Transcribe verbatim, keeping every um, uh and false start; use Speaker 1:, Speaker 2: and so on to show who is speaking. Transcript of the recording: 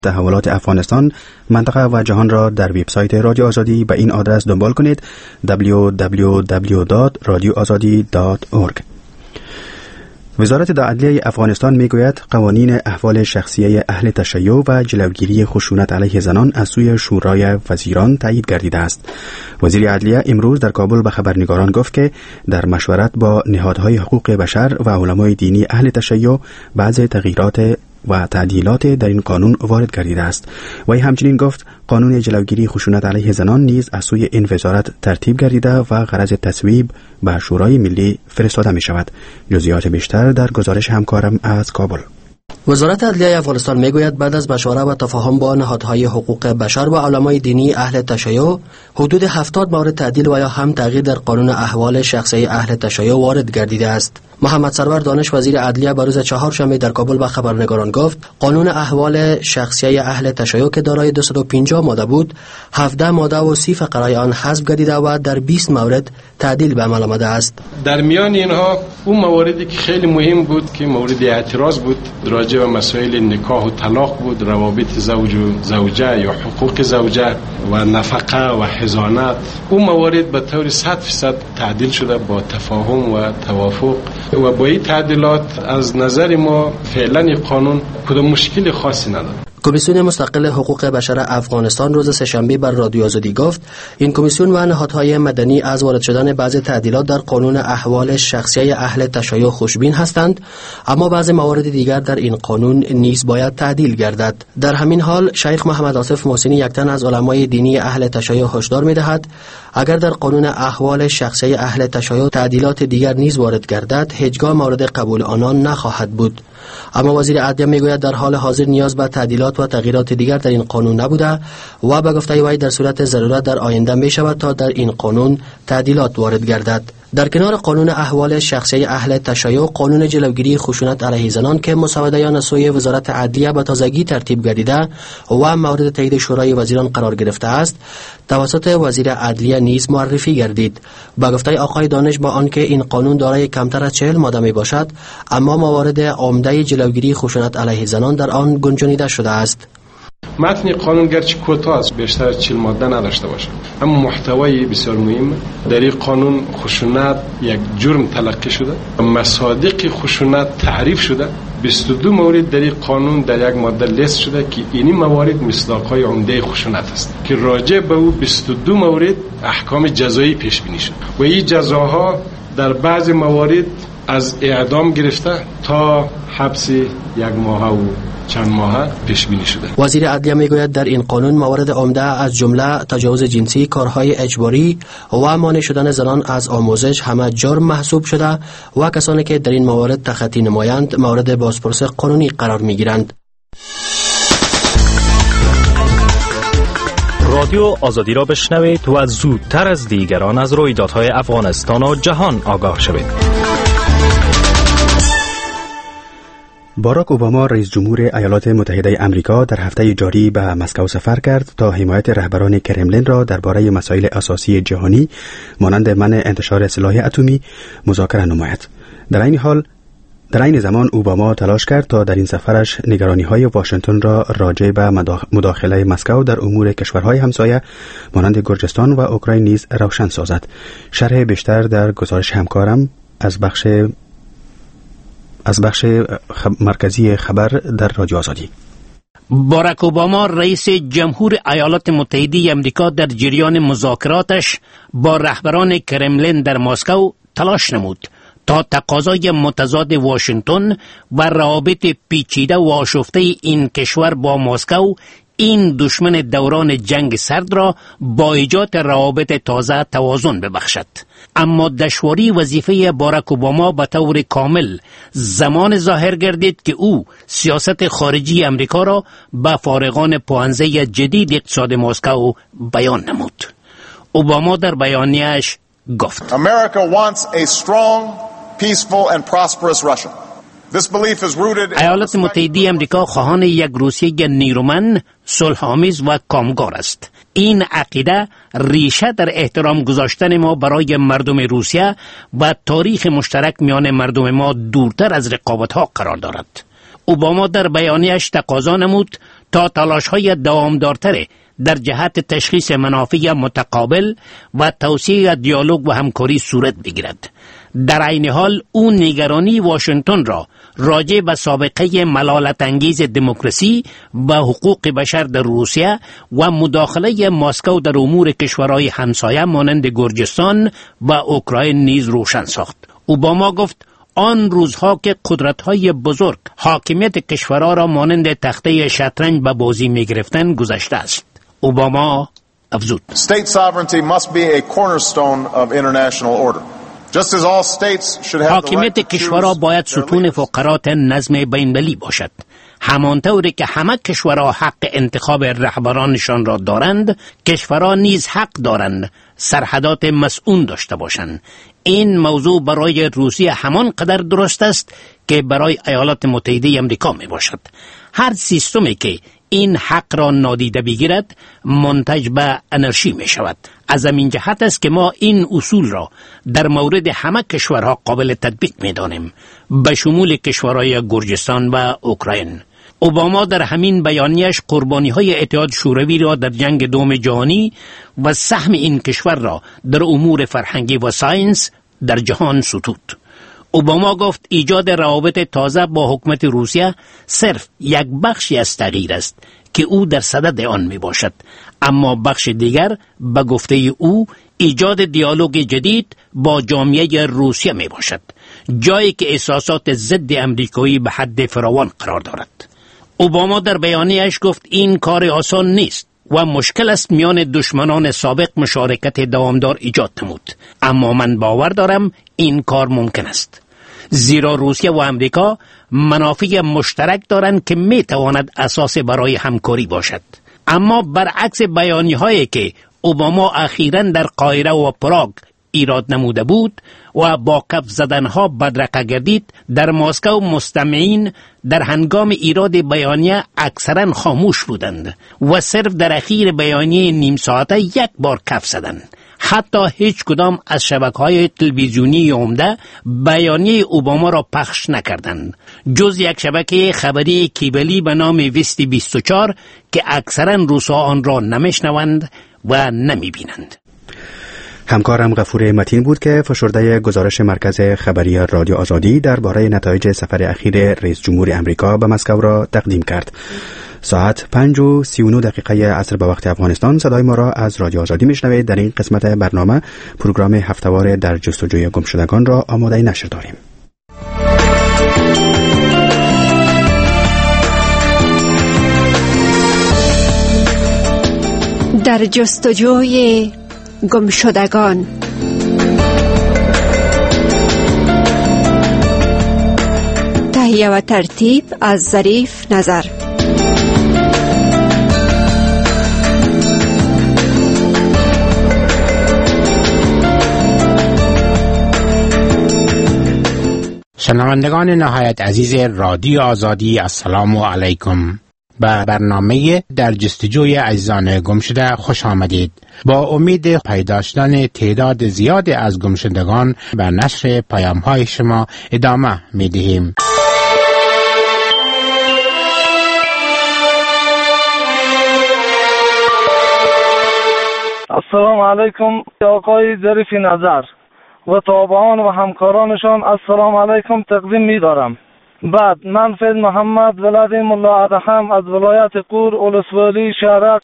Speaker 1: تحولات افغانستان، منطقه و جهان را در وبسایت رادیو آزادی به این آدرس دنبال کنید: دبلیو دبلیو دبلیو دات رادیو آزادی دات اورگ. وزارت عدلیه افغانستان میگوید قوانین احوال شخصی اهل تشیع و جلوگیری خشونت علیه زنان از سوی شورای وزیران تایید گردیده است. وزیر عدلیه امروز در کابل به خبرنگاران گفت که در مشورت با نهادهای حقوق بشر و علمای دینی اهل تشیع بعضی تغییرات و تعدیلات در این قانون وارد گردیده است. و همچنین گفت قانون جلوگیری خشونت علیه زنان نیز از سوی این وزارت ترتیب گردیده و غرض تصویب به شورای ملی فرستاده می شود. جزئیات بیشتر در گزارش همکارم از کابل.
Speaker 2: وزارت عدلیه افغانستان میگوید بعد از مشورت و تفاهم با نهادهای حقوق بشر و علمای دینی اهل تشیع، حدود هفتاد مورد تعدیل و یا هم تغییر در قانون احوال شخصی اهل تشیع وارد گردیده است. محمد سرور دانش وزیر عدلیه بروز چهارشنبه در کابل به خبرنگاران گفت قانون احوال شخصی اهل تشیع که دارای دویست و پنجاه ماده بود، هفده ماده و سی فقره آن حذف گردیده و در بیست مورد تعدیل به عمل آمده است.
Speaker 3: در میان اینها اون مواردی که خیلی مهم بود که مورد اعتراض بود راجع به مسائل نکاح و طلاق بود، روابط زوج و زوجه یا حقوق زوجه و نفقه و حضانت، اون موارد به طور صد درصد تعدیل شده با تفاهم و توافق و با این تعدیلات از نظر ما فعلا قانون کدام مشکل خاصی نداره.
Speaker 2: کمیسیون مستقل حقوق بشر افغانستان روز سه‌شنبه بر رادیو آزادی گفت این کمیسیون و نهادهای مدنی از وارد شدن بعضی تعدیلات در قانون احوال شخصی اهل تشیع خوشبین هستند، اما بعضی موارد دیگر در این قانون نیز باید تعدیل گردد. در همین حال شیخ محمد آصف محسنی، یک تن از علمای دینی اهل تشیع، هشدار می‌دهد اگر در قانون احوال شخصی اهل تشیع تعدیلات دیگر نیز وارد گردد، هیچگاه مورد قبول آنان نخواهد بود. اما وزیر عدلیه میگوید در حال حاضر نیاز به تعدیلات و تغییرات دیگر در این قانون نبوده و به گفته وی در صورت ضرورت در آینده می شود تا در این قانون تعدیلات وارد گردد. در کنار قانون احوال شخصی اهل تشیع، قانون جلوگیری خشونت علیه زنان که مسوده‌یان از سوی وزارت عدلیه به تازگی ترتیب گردیده و مورد تایید شورای وزیران قرار گرفته است، توسط وزیر عدلیه نیز معرفی گردید. با گفته آقای دانش با آنکه این قانون دارای کمتر از چهل ماده می باشد، اما موارد عمده جلوگیری خشونت علیه زنان در آن گنجانیده شده است.
Speaker 3: متن قانون گرچه کوتاه است، بیشتر از چهل ماده نداشته باشد، اما محتوای بسیار مهم در این قانون خشونت یک جرم تلقی شده، مصادیق خشونت تعریف شده، بیست و دو مورد در این قانون در یک ماده لیست شده که این موارد مصداق‌های عمده خشونت است که راجع به او بیست و دو مورد احکام جزایی پیش بینی شده و این جزاها در بعض موارد از اعدام گرفته تا حبس یک ماه و چند ماه پیش بینی شده.
Speaker 2: وزیر عدلیه میگوید در این قانون موارد عمده از جمله تجاوز جنسی، کارهای اجباری و مانع شدن زنان از آموزش همه جرم محسوب شده و کسانی که در این موارد تخطی نمایند مورد بازپرس قانونی قرار میگیرند.
Speaker 4: رادیو آزادی را بشنوید و زودتر از دیگران از رویدادهای افغانستان و جهان آگاه شوید.
Speaker 1: باراک اوباما رئیس جمهور ایالات متحده آمریکا در هفته جاری به مسکو سفر کرد تا حمایت رهبران کرملین را درباره مسائل اساسی جهانی مانند منع انتشار سلاح اتمی مذاکره نماید. در این حال در این زمان اوباما تلاش کرد تا در این سفرش نگرانی‌های واشنگتن را راجع به مداخله مسکو در امور کشورهای همسایه مانند گرجستان و اوکراین نیز روشن سازد. شرح بیشتر در گزارش همکارم از بخش از بخش خب مرکزی خبر در رادیو آزادی.
Speaker 5: باراک اوباما رئیس جمهور ایالات متحده آمریکا در جریان مذاکراتش با رهبران کرملین در مسکو تلاش نمود تا تقاضای متضاد واشنگتن و روابط پیچیده و آشفته این کشور با مسکو، این دشمن دوران جنگ سرد را با ایجاد روابط تازه توازن ببخشد. اما دشواری وظیفه باراک اوباما به طور کامل زمان ظاهر گردید که او سیاست خارجی امریکا را به فارغان پوانزه جدید اقتصاد مسکو بیان نمود. اوباما در بیانیه‌اش گفت:
Speaker 6: America wants a strong, peaceful and prosperous Russia.
Speaker 5: ایالات متحده آمریکا خواهان یک روسیه نیرومند، صلح‌آمیز و کامگار است. این عقیده ریشه در احترام گذاشتن ما برای مردم روسیه و تاریخ مشترک میان مردم ما دورتر از رقابت‌ها قرار دارد. اوباما در بیانیه‌اش تقاضا نمود تا تلاش‌های دوامدارتر در جهت تشخیص منافع متقابل و توسعه دیالوگ و همکاری صورت بگیرد. در عین حال او نگرانی واشنگتن را راجع به سابقه ملالت انگیز دموکراسی و حقوق بشر در روسیه و مداخله مسکو در امور کشورهای همسایه مانند گرجستان و اوکراین نیز روشن ساخت. اوباما گفت آن روزها که قدرت‌های بزرگ حاکمیت کشورها را مانند تخته شطرنج به بازی می‌گرفتند گذشته است. اوباما افزود:
Speaker 6: State sovereignty must be a cornerstone of international order. Just as all states should have the right
Speaker 5: حاکمیت
Speaker 6: to
Speaker 5: کشورها
Speaker 6: choose
Speaker 5: باید
Speaker 6: their
Speaker 5: ستون
Speaker 6: leaders.
Speaker 5: فقرات نظم بین‌المللی باشد. همانطوری که همه کشورها حق انتخاب رهبرانشان را دارند، کشورها نیز حق دارند سرحدات مسئول داشته باشند. این موضوع برای روسیه همان قدر درست است که برای ایالات متحده آمریکا می باشد. هر سیستمی که این حق را نادیده بگیرد منتج به انارشی می شود. از همین جهت است که ما این اصول را در مورد همه کشورها قابل تطبیق می دانیم، به شمول کشورهای گرجستان و اوکراین. اوباما در همین بیانیه‌اش قربانی‌های اتحاد شوروی را در جنگ دوم جهانی و سهم این کشور را در امور فرهنگی و ساینس در جهان ستود. اوباما گفت ایجاد روابط تازه با حکومت روسیه صرف یک بخشی از تغییر است که او در صدد آن می باشد، اما بخش دیگر به گفته او ایجاد دیالوگ جدید با جامعه روسیه می باشد، جایی که احساسات ضد امریکایی به حد فراوان قرار دارد. اوباما در بیانیه‌اش گفت این کار آسان نیست و مشکل است میان دشمنان سابق مشارکت دوامدار ایجاد نمود، اما من باور دارم این کار ممکن است، زیرا روسیه و امریکا منافع مشترک دارند که می تواند اساس برای همکاری باشد. اما برعکس بیانیه‌هایی که اوباما اخیراً در قاهره و پراگ ایراد نموده بود و با کف زدنها بدرقه گردید، در مسکو مستمعین در هنگام ایراد بیانیه اکثرا خاموش بودند و صرف در اخیر بیانیه نیم ساعته یک بار کف زدند. حتی هیچ کدام از شبکه‌های تلویزیونی عمده بیانیه اوباما را پخش نکردند، جز یک شبکه خبری کیبلی به نام ویستی بیست و چهار که اکثرا روس‌ها آن را نمیشنوند و نمیبینند.
Speaker 1: همکارم غفور متین بود که فشرده گزارش مرکز خبری رادیو آزادی درباره نتایج سفر اخیر رئیس جمهور امریکا به مسکو را تقدیم کرد. ساعت پنج و سی و نه دقیقه عصر به وقت افغانستان صدای ما را از رادیو آزادی میشنوید. در این قسمت برنامه پروگرام هفته‌وار در جستجوی گمشدگان را آماده نشر داریم.
Speaker 7: در جستجوی گمشدگان. تهیه و ترتیب از ظریف نظر.
Speaker 8: شنوندگان نهایت عزیز رادیو آزادی، السلام علیکم. به برنامه در جستجوی عزیزان گمشده خوش آمدید. با امید پیدا شدن تعداد زیادی از گمشدگان به نشر پیام‌های شما ادامه می‌دهیم.
Speaker 9: السلام علیکم آقای ظریف نظر و تابعان و همکارانشان، السلام علیکم تقدیم می‌دارم. بعد من فیض محمد ولد ملا ادهم از ولایت قور ولسوالی شهرک